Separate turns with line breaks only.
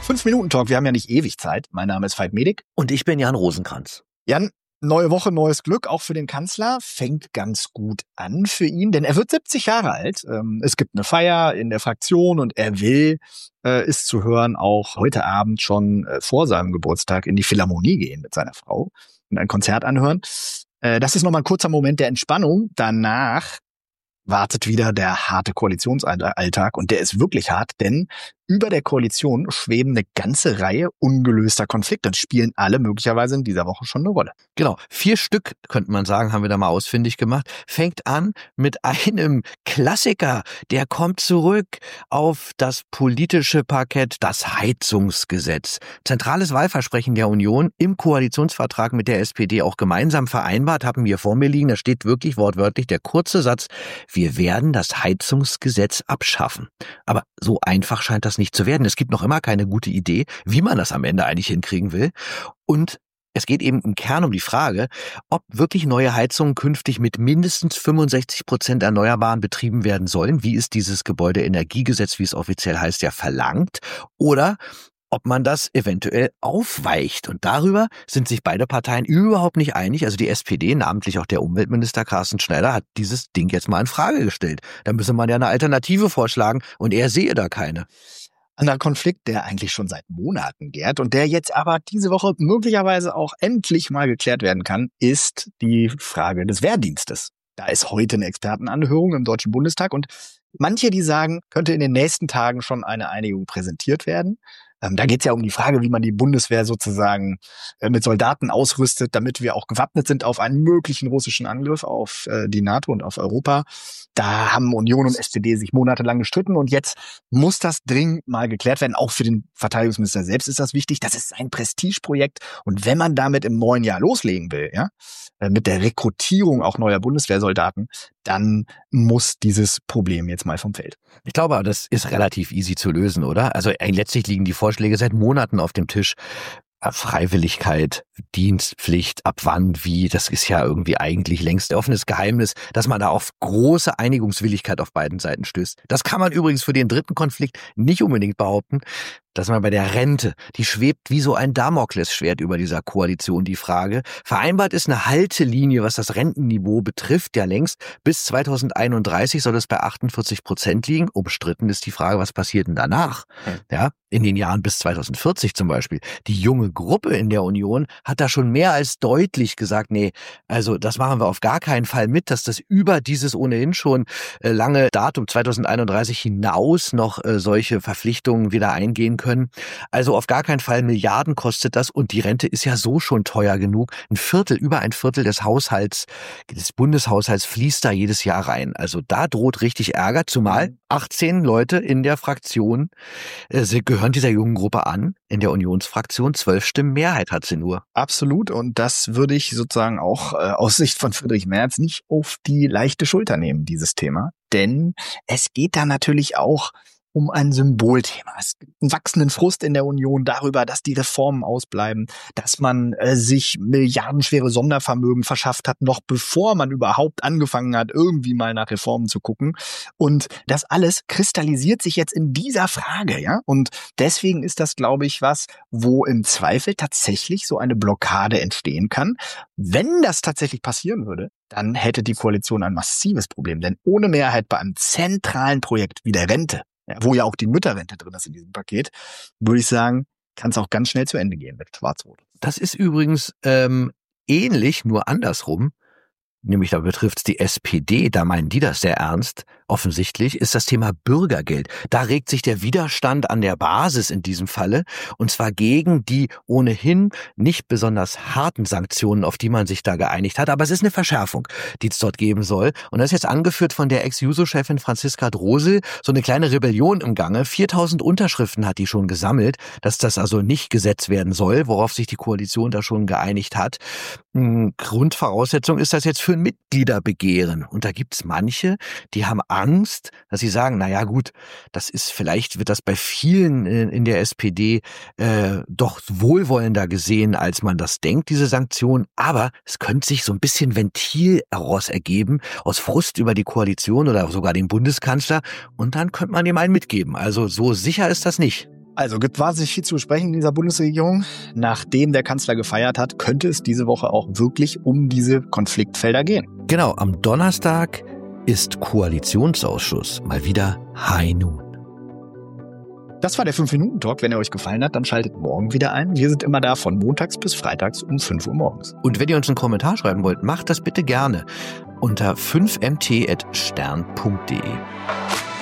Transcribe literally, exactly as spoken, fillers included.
Fünf-Minuten-Talk, wir haben ja nicht ewig Zeit. Mein Name ist Veit Medik.
Und ich bin Jan Rosenkranz.
Jan, neue Woche, neues Glück, auch für den Kanzler. Fängt ganz gut an für ihn, denn er wird siebzig Jahre alt. Es gibt eine Feier in der Fraktion und er will, ist zu hören, auch heute Abend schon vor seinem Geburtstag in die Philharmonie gehen mit seiner Frau und ein Konzert anhören. Das ist nochmal ein kurzer Moment der Entspannung. Danach wartet wieder der harte Koalitionsalltag und der ist wirklich hart, denn über der Koalition schweben eine ganze Reihe ungelöster Konflikte und spielen alle möglicherweise in dieser Woche schon eine Rolle.
Genau, vier Stück, könnte man sagen, haben wir da mal ausfindig gemacht. Fängt an mit einem Klassiker, der kommt zurück auf das politische Parkett, das Heizungsgesetz. Zentrales Wahlversprechen der Union, im Koalitionsvertrag mit der S P D auch gemeinsam vereinbart, haben wir vor mir liegen, da steht wirklich wortwörtlich der kurze Satz: Wir werden das Heizungsgesetz abschaffen. Aber so einfach scheint das nicht zu werden. Es gibt noch immer keine gute Idee, wie man das am Ende eigentlich hinkriegen will. Und es geht eben im Kern um die Frage, ob wirklich neue Heizungen künftig mit mindestens fünfundsechzig Prozent Erneuerbaren betrieben werden sollen, wie es dieses Gebäudeenergiegesetz, wie es offiziell heißt, ja verlangt, oder ob man das eventuell aufweicht. Und darüber sind sich beide Parteien überhaupt nicht einig. Also die S P D, namentlich auch der Umweltminister Carsten Schneider, hat dieses Ding jetzt mal in Frage gestellt. Da müsse man ja eine Alternative vorschlagen und er sehe da keine.
Ein Konflikt, der eigentlich schon seit Monaten gärt und der jetzt aber diese Woche möglicherweise auch endlich mal geklärt werden kann, ist die Frage des Wehrdienstes. Da ist heute eine Expertenanhörung im Deutschen Bundestag und manche, die sagen, könnte in den nächsten Tagen schon eine Einigung präsentiert werden. Ähm, da geht es ja um die Frage, wie man die Bundeswehr sozusagen äh, mit Soldaten ausrüstet, damit wir auch gewappnet sind auf einen möglichen russischen Angriff auf äh, die NATO und auf Europa. Da haben Union und S P D sich monatelang gestritten und jetzt muss das dringend mal geklärt werden. Auch für den Verteidigungsminister selbst ist das wichtig. Das ist sein Prestigeprojekt. Und wenn man damit im neuen Jahr loslegen will, ja, äh, mit der Rekrutierung auch neuer Bundeswehrsoldaten, dann muss dieses Problem jetzt mal vom Feld.
Ich glaube, das ist relativ easy zu lösen, oder? Also letztlich liegen die Vorschläge seit Monaten auf dem Tisch. Freiwilligkeit, Dienstpflicht, ab wann, wie, das ist ja irgendwie eigentlich längst ein offenes Geheimnis, dass man da auf große Einigungswilligkeit auf beiden Seiten stößt. Das kann man übrigens für den dritten Konflikt nicht unbedingt behaupten. Dass man bei der Rente, die schwebt wie so ein Damoklesschwert über dieser Koalition, die Frage. Vereinbart ist eine Haltelinie, was das Rentenniveau betrifft, ja längst. Bis zweitausendeinunddreißig soll es bei achtundvierzig Prozent liegen. Umstritten ist die Frage, was passiert denn danach? Ja, in den Jahren bis zweitausendvierzig zum Beispiel. Die junge Gruppe in der Union hat da schon mehr als deutlich gesagt, nee, also das machen wir auf gar keinen Fall mit, dass das über dieses ohnehin schon lange Datum zweitausendeinunddreißig hinaus noch solche Verpflichtungen wieder eingehen können. können. Also auf gar keinen Fall Milliarden kostet das und die Rente ist ja so schon teuer genug. Ein Viertel, über ein Viertel des Haushalts, des Bundeshaushalts fließt da jedes Jahr rein. Also da droht richtig Ärger, zumal achtzehn Leute in der Fraktion äh, sie gehören dieser jungen Gruppe an, in der Unionsfraktion. Zwölf Stimmen Mehrheit hat sie nur.
Absolut, und das würde ich sozusagen auch äh, aus Sicht von Friedrich Merz nicht auf die leichte Schulter nehmen, dieses Thema. Denn es geht da natürlich auch um ein Symbolthema. Es gibt einen wachsenden Frust in der Union darüber, dass die Reformen ausbleiben, dass man äh, sich milliardenschwere Sondervermögen verschafft hat, noch bevor man überhaupt angefangen hat, irgendwie mal nach Reformen zu gucken. Und das alles kristallisiert sich jetzt in dieser Frage, ja. Und deswegen ist das, glaube ich, was, wo im Zweifel tatsächlich so eine Blockade entstehen kann. Wenn das tatsächlich passieren würde, dann hätte die Koalition ein massives Problem. Denn ohne Mehrheit bei einem zentralen Projekt wie der Rente, ja, wo ja auch die Mütterrente drin ist in diesem Paket, würde ich sagen, kann es auch ganz schnell zu Ende gehen mit Schwarz-Rot.
Das ist übrigens ähm, ähnlich, nur andersrum. Nämlich da betrifft es die S P D, da meinen die das sehr ernst. Offensichtlich ist das Thema Bürgergeld. Da regt sich der Widerstand an der Basis in diesem Falle, und zwar gegen die ohnehin nicht besonders harten Sanktionen, auf die man sich da geeinigt hat. Aber es ist eine Verschärfung, die es dort geben soll. Und das ist jetzt angeführt von der Ex-Juso-Chefin Franziska Drosel. So eine kleine Rebellion im Gange. viertausend Unterschriften hat die schon gesammelt, dass das also nicht gesetzt werden soll, worauf sich die Koalition da schon geeinigt hat. Grundvoraussetzung ist das jetzt für ein Mitgliederbegehren. Und da gibt's manche, die haben Angst, dass sie sagen, na ja gut, das ist, vielleicht wird das bei vielen in der S P D äh, doch wohlwollender gesehen, als man das denkt, diese Sanktion. Aber es könnte sich so ein bisschen Ventil heraus ergeben, aus Frust über die Koalition oder sogar den Bundeskanzler. Und dann könnte man ihm einen mitgeben. Also so sicher ist das nicht.
Also gibt wahnsinnig viel zu besprechen in dieser Bundesregierung. Nachdem der Kanzler gefeiert hat, könnte es diese Woche auch wirklich um diese Konfliktfelder gehen.
Genau, am Donnerstag ist Koalitionsausschuss mal wieder High Noon.
Das war der fünf Minuten Talk. Wenn er euch gefallen hat, dann schaltet morgen wieder ein. Wir sind immer da von montags bis freitags um fünf Uhr morgens.
Und wenn ihr uns einen Kommentar schreiben wollt, macht das bitte gerne unter fünf m t at stern punkt d e.